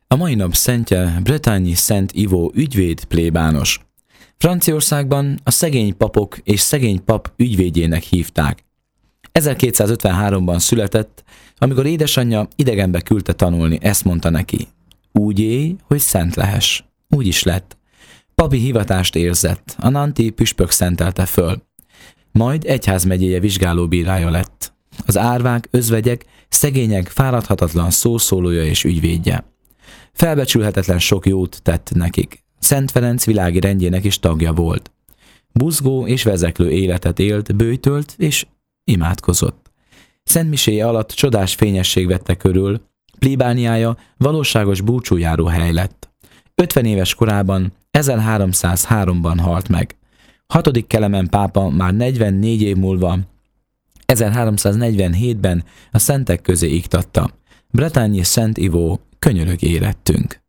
A mai nap szentje Bretagne Szent Ivó ügyvéd plébános. Franciaországban a szegény papok és szegény pap ügyvédjének hívták. 1253-ban született, amikor édesanyja idegenbe küldte tanulni, ezt mondta neki: úgy élj, hogy szent lehess. Úgy is lett. Papi hivatást érzett, a Nanti püspök szentelte föl. Majd egyházmegyéje vizsgálóbírája lett. Az árvák, özvegyek, szegények fáradhatatlan szószólója és ügyvédje. Felbecsülhetetlen sok jót tett nekik. Szent Ferenc világi rendjének is tagja volt. Buzgó és vezeklő életet élt, böjtölt és imádkozott. Szentmiséje alatt csodás fényesség vette körül, plébániája valóságos búcsújáró hely lett. 50 éves korában 1303-ban halt meg. 6. Kelemen pápa már 44 év múlva 1347-ben a szentek közé iktatta. Bretagne Szent Ivó, könyörög érettünk.